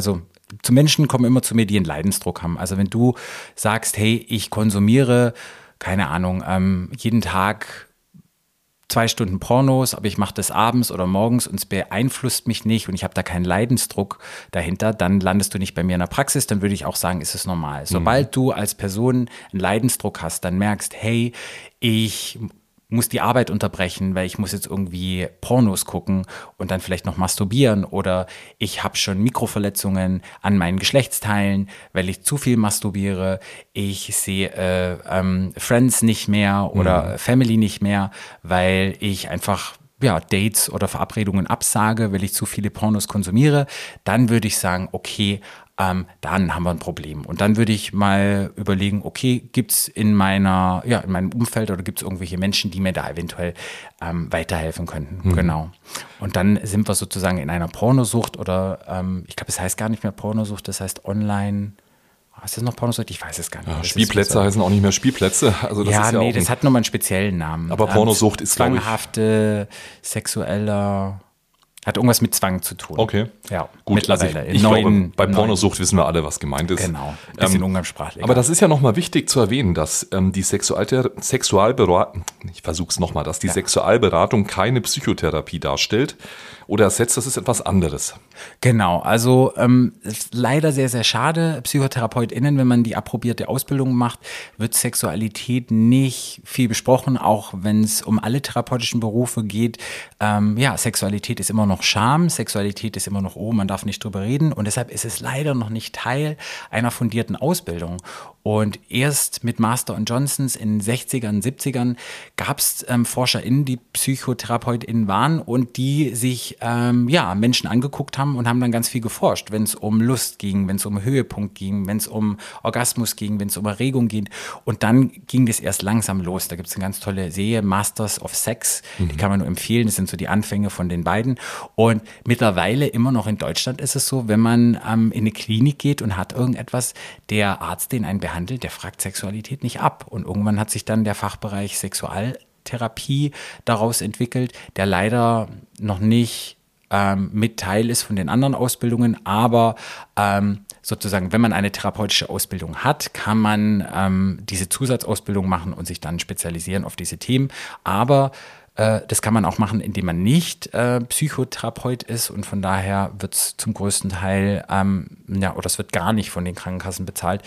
zu Menschen kommen immer zu mir, die einen Leidensdruck haben. Also wenn du sagst, hey, ich konsumiere, keine Ahnung, ähm, jeden Tag zwei Stunden Pornos, aber ich mache das abends oder morgens und es beeinflusst mich nicht und ich habe da keinen Leidensdruck dahinter, dann landest du nicht bei mir in der Praxis, dann würde ich auch sagen, ist es normal. Sobald mhm. du als Person einen Leidensdruck hast, dann merkst, hey, ich muss die Arbeit unterbrechen, weil ich muss jetzt irgendwie Pornos gucken und dann vielleicht noch masturbieren oder ich habe schon Mikroverletzungen an meinen Geschlechtsteilen, weil ich zu viel masturbiere, ich sehe äh, ähm, Friends nicht mehr oder mhm. Family nicht mehr, weil ich einfach ja, Dates oder Verabredungen absage, weil ich zu viele Pornos konsumiere, dann würde ich sagen, okay, Ähm, dann haben wir ein Problem. Und dann würde ich mal überlegen, okay, gibt es in meiner, ja, in meinem Umfeld oder gibt es irgendwelche Menschen, die mir da eventuell ähm, weiterhelfen könnten. Mhm. Genau. Und dann sind wir sozusagen in einer Pornosucht oder ähm, ich glaube, es heißt gar nicht mehr Pornosucht, das heißt online. Ist das noch Pornosucht? Ich weiß es gar nicht. Ja, Spielplätze so heißen auch nicht mehr Spielplätze. Also das ja, ist ja nee, auch das hat nochmal einen speziellen Namen. Aber Pornosucht ähm, ist, glaube ich, zwanghafte, sexueller. Hat irgendwas mit Zwang zu tun. Okay. Ja, gut. Mittlerweile. Also ich, ich glaube, bei Pornosucht wissen wir alle, was gemeint ist. Genau. Ein bisschen ähm, umgangssprachlich. Aber das ist ja nochmal wichtig zu erwähnen, dass ähm, die Sexualter- Sexualberatung, ich versuche es nochmal, dass die ja. Sexualberatung keine Psychotherapie darstellt oder ersetzt, das ist etwas anderes. Genau, also ähm, ist leider sehr, sehr schade. PsychotherapeutInnen, wenn man die approbierte Ausbildung macht, wird Sexualität nicht viel besprochen, auch wenn es um alle therapeutischen Berufe geht. Ähm, ja, Sexualität ist immer noch Scham, Sexualität ist immer noch, oh, man darf nicht drüber reden und deshalb ist es leider noch nicht Teil einer fundierten Ausbildung. Und erst mit Master und Johnsons in den sechzigern, siebzigern gab es ähm, ForscherInnen, die PsychotherapeutInnen waren und die sich ähm, ja, Menschen angeguckt haben und haben dann ganz viel geforscht, wenn es um Lust ging, wenn es um Höhepunkt ging, wenn es um Orgasmus ging, wenn es um Erregung ging. Und dann ging das erst langsam los. Da gibt es eine ganz tolle Serie, Masters of Sex, mhm. die kann man nur empfehlen. Das sind so die Anfänge von den beiden. Und mittlerweile immer noch in Deutschland ist es so, wenn man ähm, in eine Klinik geht und hat irgendetwas, der Arzt, den einen behandelt, der fragt Sexualität nicht ab. Und irgendwann hat sich dann der Fachbereich Sexualtherapie daraus entwickelt, der leider noch nicht ähm, mit Teil ist von den anderen Ausbildungen, aber ähm, sozusagen, wenn man eine therapeutische Ausbildung hat, kann man ähm, diese Zusatzausbildung machen und sich dann spezialisieren auf diese Themen. Aber das kann man auch machen, indem man nicht äh, Psychotherapeut ist und von daher wird es zum größten Teil, ähm, ja, oder es wird gar nicht von den Krankenkassen bezahlt,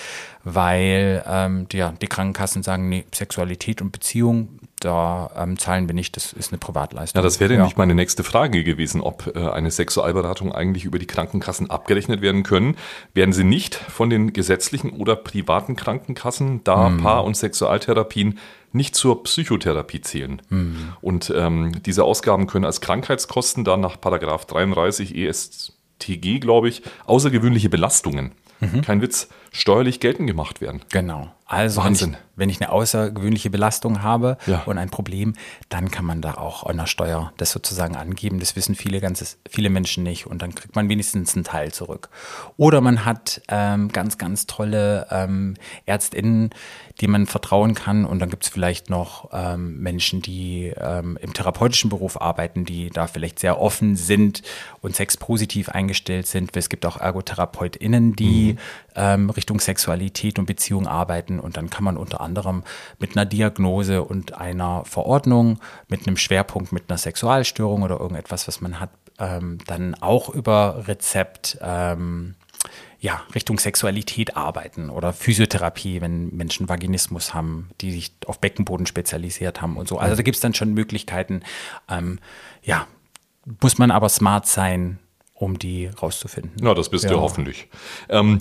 weil ähm, die, ja, die Krankenkassen sagen, nee, Sexualität und Beziehung, da ähm, zahlen wir nicht, das ist eine Privatleistung. Ja, das wäre ja. nämlich meine nächste Frage gewesen, ob äh, eine Sexualberatung eigentlich über die Krankenkassen abgerechnet werden können. Werden sie nicht von den gesetzlichen oder privaten Krankenkassen, da hm. Paar- und Sexualtherapien nicht zur Psychotherapie zählen. Mhm. Und ähm, diese Ausgaben können als Krankheitskosten dann nach Paragraph dreiunddreißig E S T G, glaube ich, außergewöhnliche Belastungen, mhm. kein Witz, steuerlich geltend gemacht werden. Genau. Also Wahnsinn. Wenn ich, wenn ich eine außergewöhnliche Belastung habe ja. und ein Problem, dann kann man da auch an der Steuer das sozusagen angeben. Das wissen viele, ganzes, viele Menschen nicht und dann kriegt man wenigstens einen Teil zurück. Oder man hat ähm, ganz, ganz tolle ähm, ÄrztInnen, die man vertrauen kann und dann gibt es vielleicht noch ähm, Menschen, die ähm, im therapeutischen Beruf arbeiten, die da vielleicht sehr offen sind und sexpositiv eingestellt sind. Es gibt auch ErgotherapeutInnen, die mhm. ähm, Richtung Sexualität und Beziehung arbeiten und dann kann man unter anderem mit einer Diagnose und einer Verordnung, mit einem Schwerpunkt, mit einer Sexualstörung oder irgendetwas, was man hat, ähm, dann auch über Rezept ähm, ja, Richtung Sexualität arbeiten oder Physiotherapie, wenn Menschen Vaginismus haben, die sich auf Beckenboden spezialisiert haben und so. Also da gibt es dann schon Möglichkeiten. Ähm, ja, muss man aber smart sein, um die rauszufinden. Na, das bist ja. du hoffentlich. Ähm,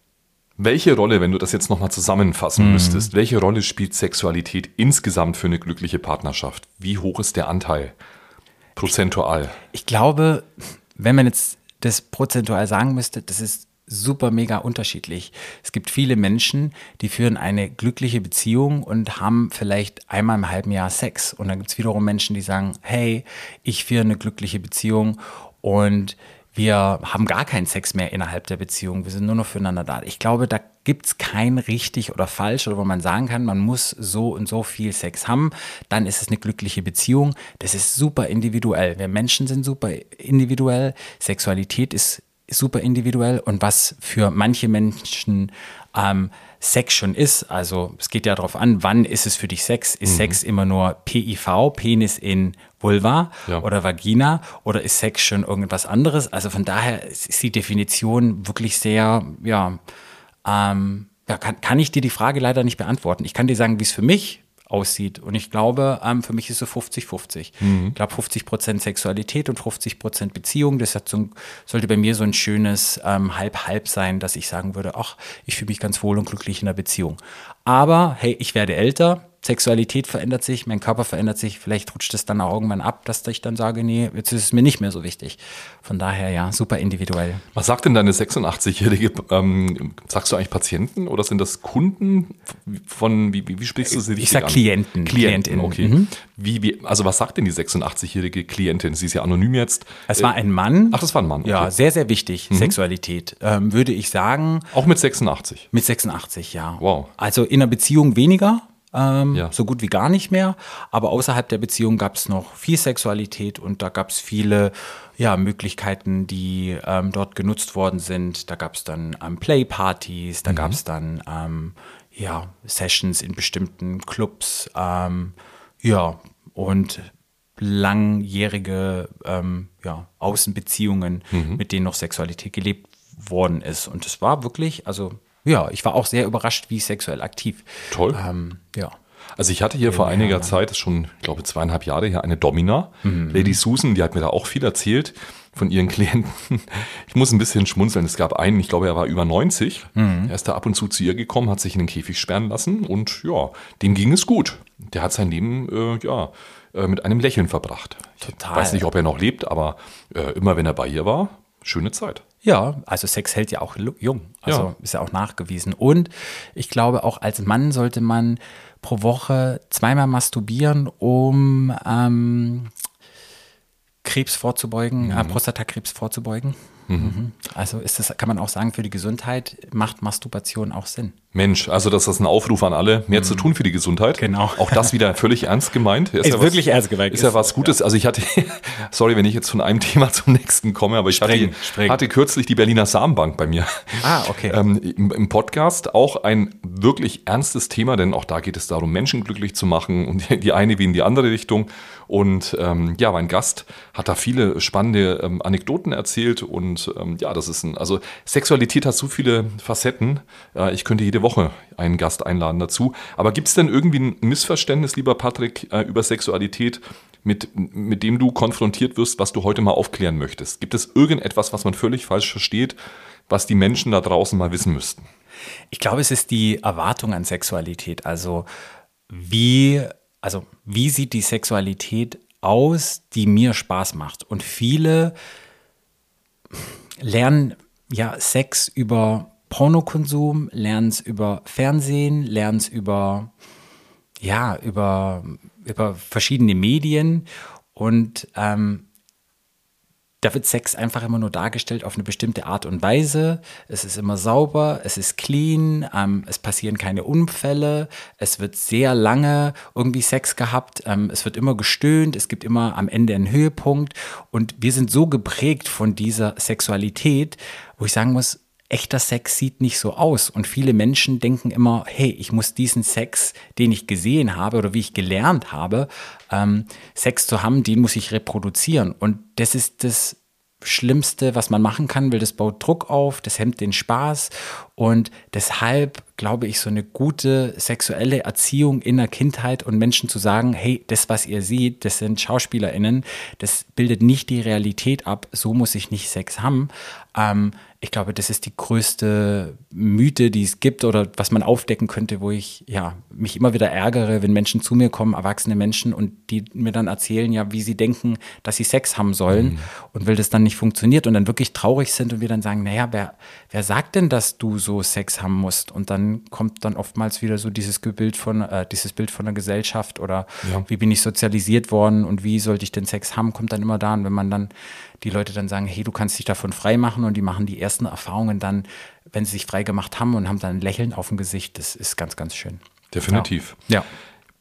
welche Rolle, wenn du das jetzt nochmal zusammenfassen mhm. müsstest, welche Rolle spielt Sexualität insgesamt für eine glückliche Partnerschaft? Wie hoch ist der Anteil prozentual? Ich, ich glaube, wenn man jetzt das prozentual sagen müsste, das ist super mega unterschiedlich. Es gibt viele Menschen, die führen eine glückliche Beziehung und haben vielleicht einmal im halben Jahr Sex. Und dann gibt es wiederum Menschen, die sagen, hey, ich führe eine glückliche Beziehung und wir haben gar keinen Sex mehr innerhalb der Beziehung. Wir sind nur noch füreinander da. Ich glaube, da gibt es kein richtig oder falsch oder wo man sagen kann, man muss so und so viel Sex haben, dann ist es eine glückliche Beziehung. Das ist super individuell. Wir Menschen sind super individuell. Sexualität ist super individuell und was für manche Menschen ähm, Sex schon ist. Also es geht ja darauf an, wann ist es für dich Sex? Ist mhm. Sex immer nur P I V, Penis in Vulva ja. oder Vagina oder ist Sex schon irgendwas anderes? Also von daher ist die Definition wirklich sehr, ja, ähm, ja kann, kann ich dir die Frage leider nicht beantworten. Ich kann dir sagen, wie es für mich aussieht. Und ich glaube, ähm, für mich ist es so fünfzig fünfzig. Mhm. Ich glaube, fünfzig Prozent Sexualität und fünfzig Prozent Beziehung. Das hat so ein, sollte bei mir so ein schönes ähm, Halb-Halb sein, dass ich sagen würde, ach, ich fühle mich ganz wohl und glücklich in der Beziehung. Aber, hey, ich werde älter, Sexualität verändert sich, mein Körper verändert sich, vielleicht rutscht es dann auch irgendwann ab, dass ich dann sage, nee, jetzt ist es mir nicht mehr so wichtig. Von daher, ja, super individuell. Was sagt denn deine sechsundachtzig-jährige, ähm, sagst du eigentlich Patienten oder sind das Kunden von, wie, wie, wie sprichst du sie Ich sag an? Klienten. Klienten, okay. Mhm. Wie, wie, also was sagt denn die sechsundachtzig-jährige Klientin? Sie ist ja anonym jetzt. Es war ein Mann. Ach, das war ein Mann. Okay. Ja, sehr, sehr wichtig, mhm. Sexualität, ähm, würde ich sagen. Auch mit sechsundachtzig? Mit sechsundachtzig, ja. Wow. Also in einer Beziehung weniger. Ähm, ja. So gut wie gar nicht mehr, aber außerhalb der Beziehung gab es noch viel Sexualität und da gab es viele ja, Möglichkeiten, die ähm, dort genutzt worden sind. Da gab es dann ähm, Playpartys, da mhm. gab es dann ähm, ja, Sessions in bestimmten Clubs, ähm, ja, und langjährige ähm, ja, Außenbeziehungen, mhm. mit denen noch Sexualität gelebt worden ist. Und es war wirklich, also ja, ich war auch sehr überrascht, wie sexuell aktiv. Toll. Ähm, ja. Also ich hatte hier ja, vor einiger ja. Zeit, das ist schon, ich glaube, zweieinhalb Jahre her, eine Domina, mhm. Lady Susan, die hat mir da auch viel erzählt von ihren Klienten. Ich muss ein bisschen schmunzeln. Es gab einen, ich glaube, er war über neunzig. Mhm. Er ist da ab und zu zu ihr gekommen, hat sich in den Käfig sperren lassen und ja, dem ging es gut. Der hat sein Leben, äh, ja, äh, mit einem Lächeln verbracht. Total. Ich weiß nicht, ob er noch lebt, aber äh, immer wenn er bei ihr war, schöne Zeit. Ja, also Sex hält ja auch jung, also ja. ist ja auch nachgewiesen. Und ich glaube, auch als Mann sollte man pro Woche zweimal masturbieren, um ähm, Krebs vorzubeugen, mhm. äh, Prostatakrebs vorzubeugen. Mhm. Also ist das, kann man auch sagen, für die Gesundheit macht Masturbation auch Sinn. Mensch, also das ist ein Aufruf an alle, mehr mhm. zu tun für die Gesundheit. Genau. Auch das wieder völlig ernst gemeint. Ist, ist ja wirklich was, ernst gemeint. Ist ja was Gutes. Ja. Also ich hatte, sorry, wenn ich jetzt von einem Thema zum nächsten komme, aber ich spring, hatte, spring. hatte kürzlich die Berliner Samenbank bei mir. Ah, okay. Ähm, im, Im Podcast auch ein wirklich ernstes Thema, denn auch da geht es darum, Menschen glücklich zu machen und die eine wie in die andere Richtung. Und ähm, ja, mein Gast hat da viele spannende ähm, Anekdoten erzählt und ähm, ja, das ist ein, also Sexualität hat so viele Facetten. Äh, ich könnte jede Woche einen Gast einladen dazu. Aber gibt es denn irgendwie ein Missverständnis, lieber Patrick, äh, über Sexualität, mit, mit dem du konfrontiert wirst, was du heute mal aufklären möchtest? Gibt es irgendetwas, was man völlig falsch versteht, was die Menschen da draußen mal wissen müssten? Ich glaube, es ist die Erwartung an Sexualität. Also wie, also wie sieht die Sexualität aus, die mir Spaß macht? Und viele lernen ja Sex über Pornokonsum, lernen es über Fernsehen, lernen es über, ja, über, über verschiedene Medien und ähm, da wird Sex einfach immer nur dargestellt auf eine bestimmte Art und Weise. Es ist immer sauber, es ist clean, ähm, es passieren keine Unfälle, es wird sehr lange irgendwie Sex gehabt, ähm, es wird immer gestöhnt, es gibt immer am Ende einen Höhepunkt und wir sind so geprägt von dieser Sexualität, wo ich sagen muss, echter Sex sieht nicht so aus und viele Menschen denken immer, hey, ich muss diesen Sex, den ich gesehen habe oder wie ich gelernt habe, ähm, Sex zu haben, den muss ich reproduzieren und das ist das Schlimmste, was man machen kann, weil das baut Druck auf, das hemmt den Spaß und deshalb glaube ich, so eine gute sexuelle Erziehung in der Kindheit und Menschen zu sagen, hey, das, was ihr seht, das sind SchauspielerInnen, das bildet nicht die Realität ab, so muss ich nicht Sex haben. Ähm, ich glaube, das ist die größte Mythe, die es gibt oder was man aufdecken könnte, wo ich ja mich immer wieder ärgere, wenn Menschen zu mir kommen, erwachsene Menschen und die mir dann erzählen, ja, wie sie denken, dass sie Sex haben sollen mhm. und weil das dann nicht funktioniert und dann wirklich traurig sind und wir dann sagen, naja, wer, wer sagt denn, dass du so Sex haben musst? Und dann kommt dann oftmals wieder so dieses Bild von, äh, dieses Bild von der Gesellschaft oder ja. wie bin ich sozialisiert worden und wie sollte ich denn Sex haben, kommt dann immer da. Und wenn man dann die Leute dann sagen, hey, du kannst dich davon frei machen und die machen die ersten Erfahrungen dann, wenn sie sich frei gemacht haben und haben dann ein Lächeln auf dem Gesicht, das ist ganz, ganz schön. Definitiv. Ja.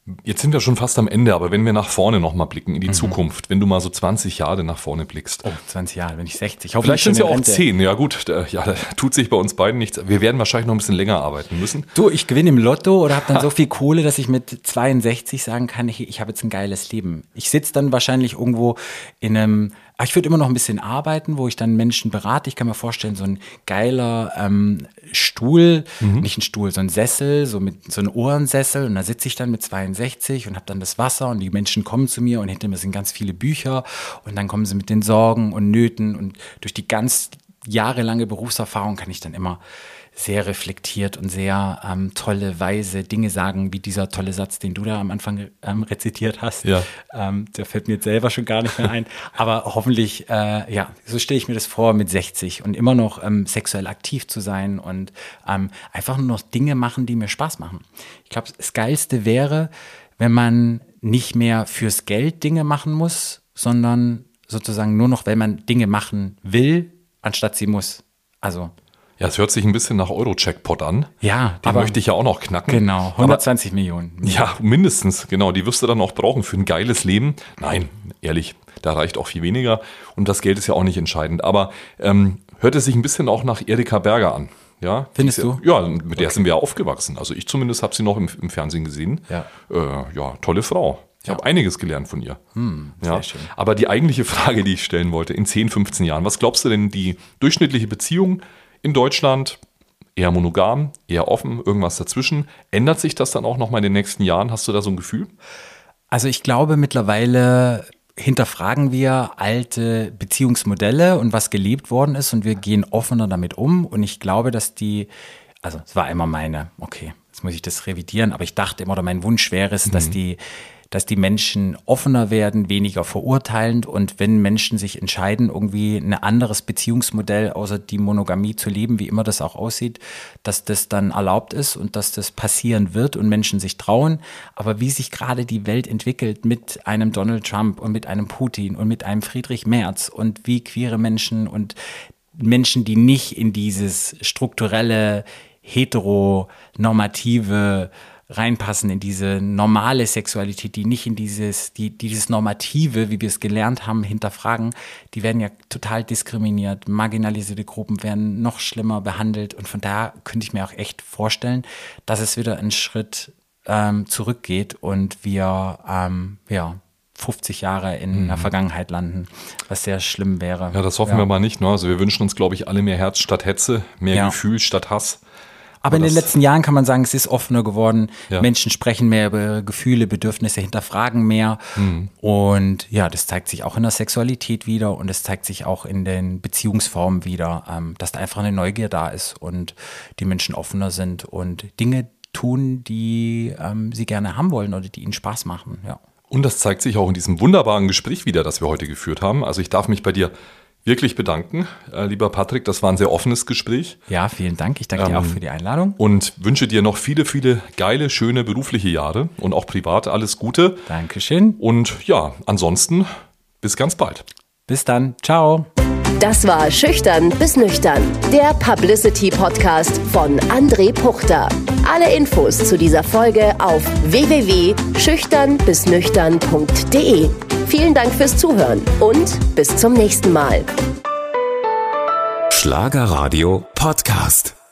Jetzt sind wir schon fast am Ende, aber wenn wir nach vorne nochmal blicken, in die Mhm. Zukunft, wenn du mal so zwanzig Jahre nach vorne blickst. Oh, zwanzig Jahre, wenn ich sechzig. Vielleicht sind es ja auch zehn. Ja gut, da, ja, da tut sich bei uns beiden nichts. Wir werden wahrscheinlich noch ein bisschen länger arbeiten müssen. Du, ich gewinne im Lotto oder habe dann so viel Kohle, dass ich mit zweiundsechzig sagen kann, ich, ich habe jetzt ein geiles Leben. Ich sitze dann wahrscheinlich irgendwo in einem, ach, ich würde immer noch ein bisschen arbeiten, wo ich dann Menschen berate. Ich kann mir vorstellen, so ein geiler ähm, Stuhl, mhm. nicht ein Stuhl, so ein Sessel, so mit so ein Ohrensessel, und da sitze ich dann mit zweiundsechzig und habe dann das Wasser und die Menschen kommen zu mir und hinter mir sind ganz viele Bücher und dann kommen sie mit den Sorgen und Nöten, und durch die ganz jahrelange Berufserfahrung kann ich dann immer sehr reflektiert und sehr ähm, tolle, weise Dinge sagen, wie dieser tolle Satz, den du da am Anfang ähm, rezitiert hast. Ja. Ähm, der fällt mir jetzt selber schon gar nicht mehr ein. Aber hoffentlich, äh, ja, so stelle ich mir das vor mit sechzig und immer noch ähm, sexuell aktiv zu sein und ähm, einfach nur noch Dinge machen, die mir Spaß machen. Ich glaube, das Geilste wäre, wenn man nicht mehr fürs Geld Dinge machen muss, sondern sozusagen nur noch, wenn man Dinge machen will, anstatt sie muss. Also ja, es hört sich ein bisschen nach Euro-Jackpot an. ja, Den aber möchte ich ja auch noch knacken. genau, hundertzwanzig Millionen. Ja, mindestens, genau. Die wirst du dann auch brauchen für ein geiles Leben. Nein, ehrlich, da reicht auch viel weniger. Und das Geld ist ja auch nicht entscheidend. Aber ähm, hört es sich ein bisschen auch nach Erika Berger an. Ja, Findest die ist du? Ja, ja, mit der sind wir ja aufgewachsen. Also ich zumindest habe sie noch im, im Fernsehen gesehen. Ja. Äh, ja, tolle Frau. Ich Ja. habe einiges gelernt von ihr. Hm, ja. sehr schön. Aber die eigentliche Frage, die ich stellen wollte, in zehn, fünfzehn Jahren, was glaubst du denn, die durchschnittliche Beziehung in Deutschland, eher monogam, eher offen, irgendwas dazwischen, ändert sich das dann auch noch mal in den nächsten Jahren? Hast du da so ein Gefühl? Also ich glaube, mittlerweile hinterfragen wir alte Beziehungsmodelle und was gelebt worden ist, und wir gehen offener damit um. Und ich glaube, dass die, also es war immer meine, okay, jetzt muss ich das revidieren, aber ich dachte immer, oder mein Wunsch wäre es, mhm. dass die dass die Menschen offener werden, weniger verurteilend, und wenn Menschen sich entscheiden, irgendwie ein anderes Beziehungsmodell außer die Monogamie zu leben, wie immer das auch aussieht, dass das dann erlaubt ist und dass das passieren wird und Menschen sich trauen. Aber wie sich gerade die Welt entwickelt mit einem Donald Trump und mit einem Putin und mit einem Friedrich Merz und wie queere Menschen und Menschen, die nicht in dieses strukturelle, heteronormative reinpassen, in diese normale Sexualität, die nicht in dieses, die, dieses Normative, wie wir es gelernt haben, hinterfragen, die werden ja total diskriminiert. Marginalisierte Gruppen werden noch schlimmer behandelt, und von daher könnte ich mir auch echt vorstellen, dass es wieder einen Schritt ähm, zurückgeht und wir ähm, ja, fünfzig Jahre in mhm. der Vergangenheit landen, was sehr schlimm wäre. Ja, das hoffen ja. wir mal nicht. Ne? Also wir wünschen uns, glaube ich, alle mehr Herz statt Hetze, mehr Ja. Gefühl statt Hass. Aber in den letzten Jahren kann man sagen, es ist offener geworden. Ja. Menschen sprechen mehr über ihre Gefühle, Bedürfnisse, hinterfragen mehr. Mhm. Und ja, das zeigt sich auch in der Sexualität wieder, und es zeigt sich auch in den Beziehungsformen wieder, ähm, dass da einfach eine Neugier da ist und die Menschen offener sind und Dinge tun, die ähm, sie gerne haben wollen oder die ihnen Spaß machen. Ja. Und das zeigt sich auch in diesem wunderbaren Gespräch wieder, das wir heute geführt haben. Also ich darf mich bei dir wirklich bedanken, äh, lieber Patrick. Das war ein sehr offenes Gespräch. Ja, vielen Dank. Ich danke dir auch für die Einladung. Und wünsche dir noch viele, viele geile, schöne berufliche Jahre und auch privat alles Gute. Dankeschön. Und ja, ansonsten bis ganz bald. Bis dann. Ciao. Das war Schüchtern bis Nüchtern, der Publicity-Podcast von André Puchter. Alle Infos zu dieser Folge auf w w w punkt schüchtern bis nüchtern punkt de. Vielen Dank fürs Zuhören und bis zum nächsten Mal. Schlagerradio Podcast.